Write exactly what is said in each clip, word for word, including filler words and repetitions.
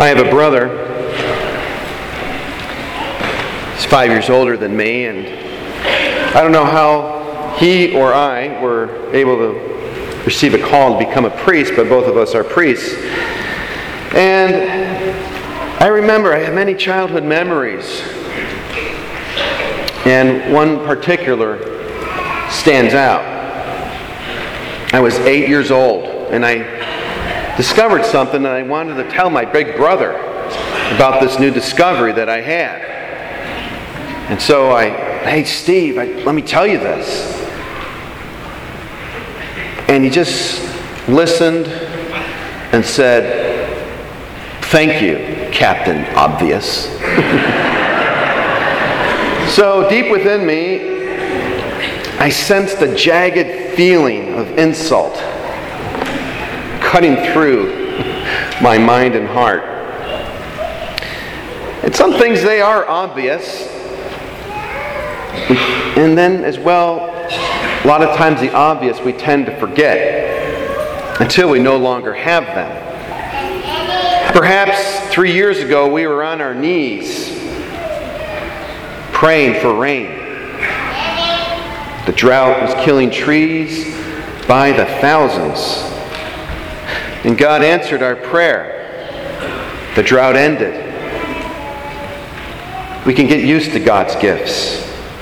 I have a brother. He's five years older than me, and I don't know how he or I were able to receive a call to become a priest, but both of us are priests. And I remember I have many childhood memories, and one particular stands out. I was eight years old, and I discovered something that I wanted to tell my big brother about this new discovery that I had. And so I, hey Steve, I, let me tell you this. And he just listened and said, thank you, Captain Obvious. So deep within me, I sensed a jagged feeling of insult cutting through my mind and heart. And some things, they are obvious. And then as well, a lot of times the obvious we tend to forget until we no longer have them. Perhaps three years ago we were on our knees praying for rain. The drought was killing trees by the thousands. And God answered our prayer. The drought ended. We can get used to God's gifts.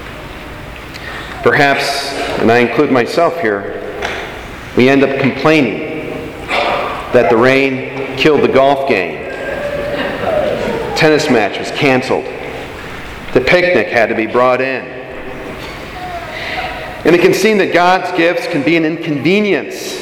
Perhaps, and I include myself here, we end up complaining that the rain killed the golf game. Tennis match was canceled. The picnic had to be brought in. And it can seem that God's gifts can be an inconvenience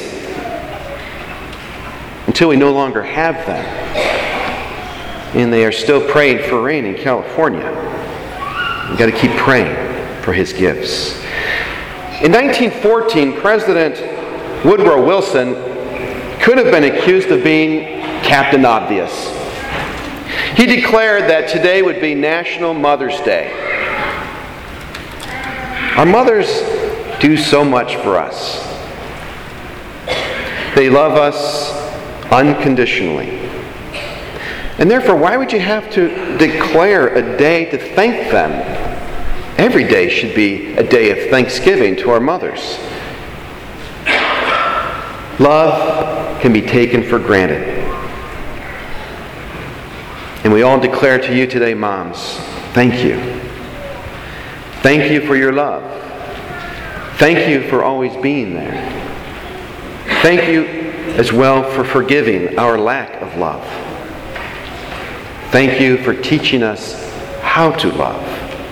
until we no longer have them. And they are still praying for rain in California. We've got to keep praying for His gifts. In nineteen fourteen, President Woodrow Wilson could have been accused of being Captain Obvious. He declared that today would be National Mother's Day. Our mothers do so much for us. They love us unconditionally. And therefore, why would you have to declare a day to thank them? Every day should be a day of thanksgiving to our mothers. Love can be taken for granted. And we all declare to you today, moms, thank you. Thank you for your love. Thank you for always being there. Thank you as well for forgiving our lack of love. Thank you for teaching us how to love.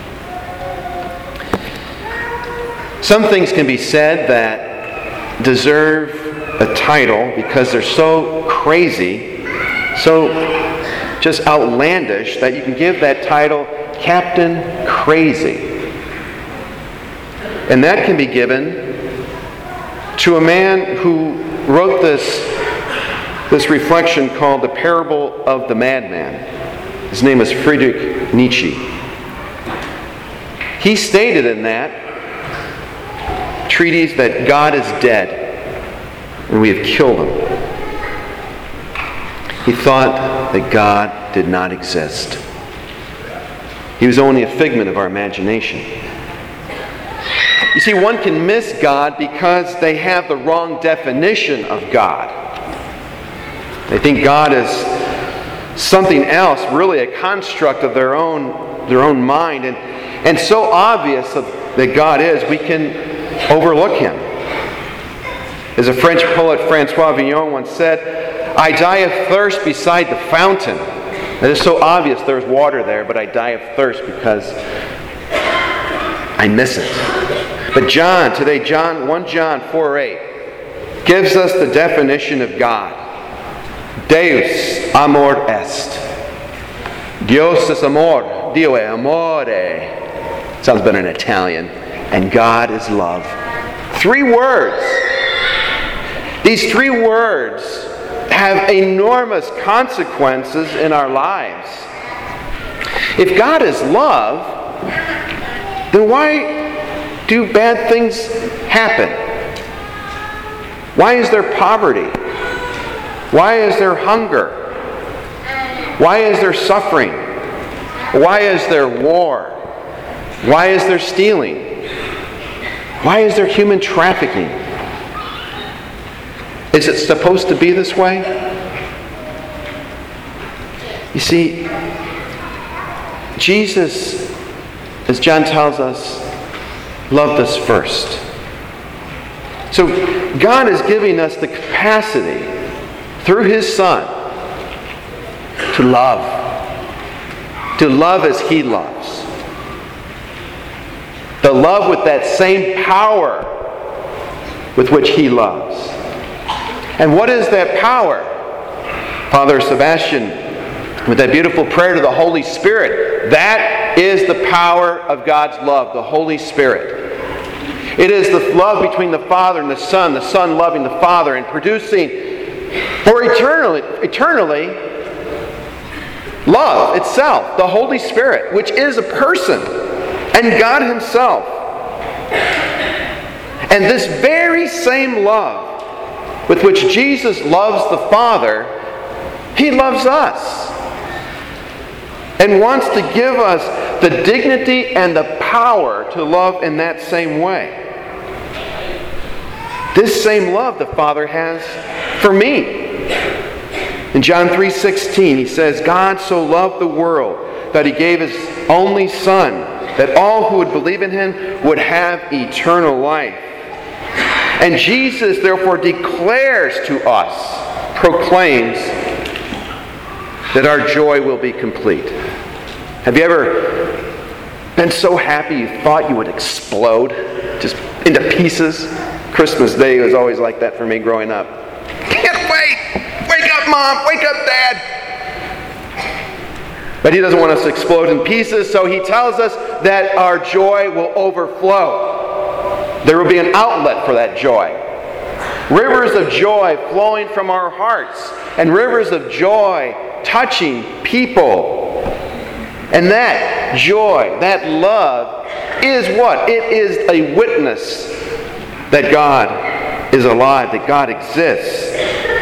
Some things can be said that deserve a title because they're so crazy, so just outlandish, that you can give that title Captain Crazy. And that can be given to a man who wrote this, this reflection called The Parable of the Madman. His name is Friedrich Nietzsche. He stated in that treatise that God is dead and we have killed him. He thought that God did not exist. He was only a figment of our imagination. You see, one can miss God because they have the wrong definition of God. They think God is something else, really a construct of their own, their own mind. And, and so obvious of, that God is, we can overlook Him. As a French poet, Francois Villon, once said, I die of thirst beside the fountain. It is so obvious there's water there, but I die of thirst because I miss it. But John, today, John, First John four eight, gives us the definition of God. Deus amor est. Dios es amor. Dio è amore. Sounds better in Italian. And God is love. Three words. These three words have enormous consequences in our lives. If God is love, then why do bad things happen? Why is there poverty? Why is there hunger? Why is there suffering? Why is there war? Why is there stealing? Why is there human trafficking? Is it supposed to be this way? You see, Jesus, as John tells us, loved us first. So God is giving us the capacity through His Son to love. To love as He loves. To love with that same power with which He loves. And what is that power? Father Sebastian, with that beautiful prayer to the Holy Spirit, that is the power of God's love, the Holy Spirit. It is the love between the Father and the Son, the Son loving the Father and producing for eternally, eternally love itself, the Holy Spirit, which is a person and God Himself. And this very same love with which Jesus loves the Father, He loves us and wants to give us the dignity and the power to love in that same way. This same love the Father has for me. In John three sixteen, He says, God so loved the world that He gave His only Son, that all who would believe in Him would have eternal life. And Jesus therefore declares to us, proclaims, that our joy will be complete. Have you ever been so happy you thought you would explode just into pieces? Christmas Day was always like that for me growing up. Can't wait! Wake up, Mom! Wake up, Dad! But He doesn't want us to explode in pieces, so He tells us that our joy will overflow. There will be an outlet for that joy. Rivers of joy flowing from our hearts, and rivers of joy touching people. And that joy, that love, is what? It is a witness that God is alive, that God exists.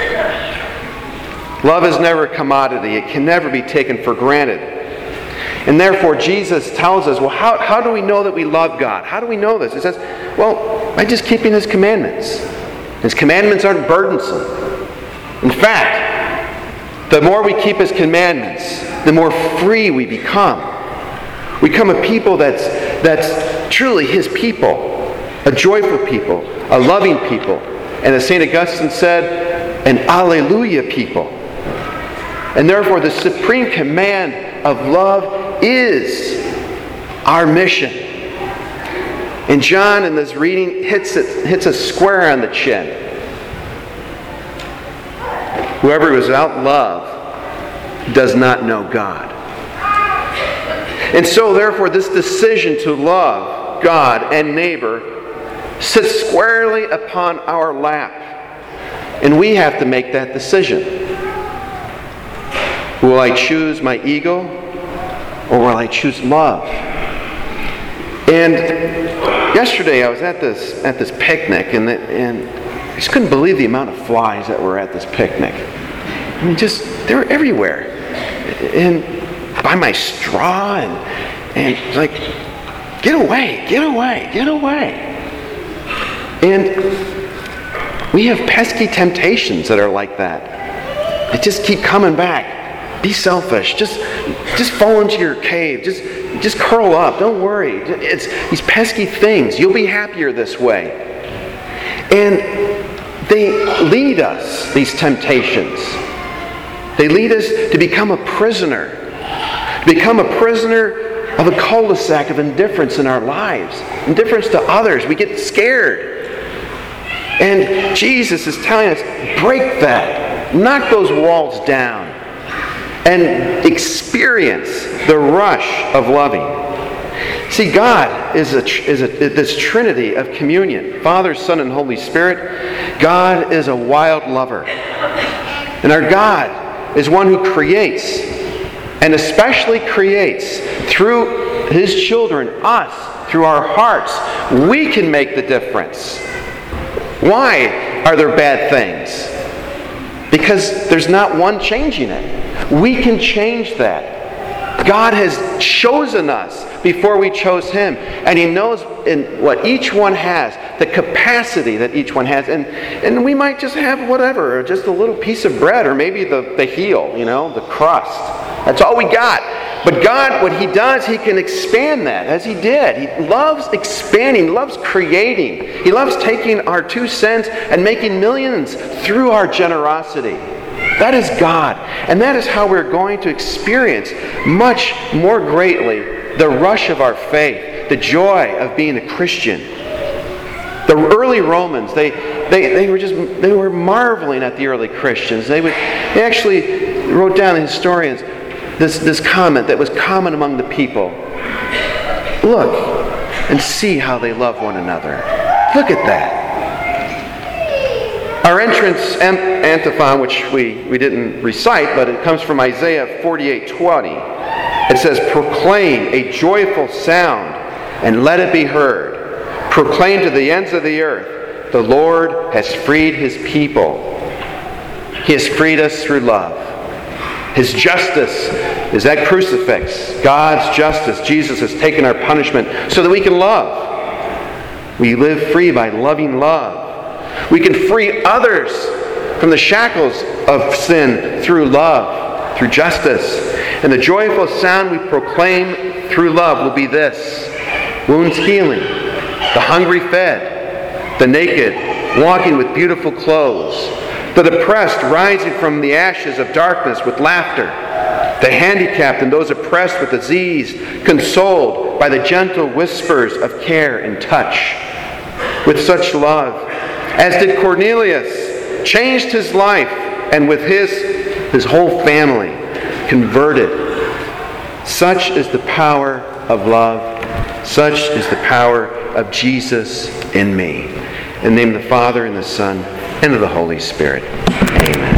Love is never a commodity. It can never be taken for granted. And therefore, Jesus tells us, well, how, how do we know that we love God? How do we know this? He says, well, by just keeping His commandments. His commandments aren't burdensome. In fact, the more we keep His commandments, the more free we become. We become a people that's, that's truly His people. A joyful people, a loving people, and as Saint Augustine said, an Alleluia people. And therefore the supreme command of love is our mission. And John in this reading hits it, hits a square on the chin. Whoever is without love does not know God. And so therefore this decision to love God and neighbor sits squarely upon our lap. And we have to make that decision. Will I choose my ego, or will I choose love? And yesterday I was at this at this picnic, and, the, and I just couldn't believe the amount of flies that were at this picnic. I mean, just, they were everywhere. And by my straw, and, and like, get away, get away, get away. And we have pesky temptations that are like that. They just keep coming back. Be selfish. Just, just fall into your cave. Just, just curl up. Don't worry. It's these pesky things. You'll be happier this way. And they lead us, these temptations. They lead us to become a prisoner. To become a prisoner of a cul-de-sac of indifference in our lives. Indifference to others. We get scared. And Jesus is telling us, break that. Knock those walls down. And experience the rush of loving. See, God is, a, is a, this trinity of communion. Father, Son, and Holy Spirit. God is a wild lover. And our God is one who creates. And especially creates through His children, us, through our hearts. We can make the difference. Why are there bad things? Because there's not one changing it. We can change that. God has chosen us before we chose Him. And He knows in what each one has, the capacity that each one has. And, and we might just have whatever, just a little piece of bread, or maybe the, the heel, you know, the crust. That's all we got. But God, what He does, He can expand that, as He did. He loves expanding, He loves creating. He loves taking our two cents and making millions through our generosity. That is God. And that is how we're going to experience much more greatly the rush of our faith, the joy of being a Christian. The early Romans, they, they, they were just they were marveling at the early Christians. They would they actually wrote down, the historians, this, this comment that was common among the people. Look and see how they love one another. Look at that. Our entrance antiphon, which we, we didn't recite, but it comes from Isaiah forty-eight twenty. It says, "Proclaim a joyful sound, and let it be heard. Proclaim to the ends of the earth, the Lord has freed His people. He has freed us through love." His justice is that crucifix. God's justice. Jesus has taken our punishment so that we can love. We live free by loving love. We can free others from the shackles of sin through love, through justice. And the joyful sound we proclaim through love will be this: wounds healing, the hungry fed, the naked walking with beautiful clothes, the depressed rising from the ashes of darkness with laughter, the handicapped and those oppressed with disease consoled by the gentle whispers of care and touch. With such love, as did Cornelius, changed his life, and with his, his whole family converted. Such is the power of love. Such is the power of Jesus in me. In the name of the Father, and the Son, and of the Holy Spirit. Amen.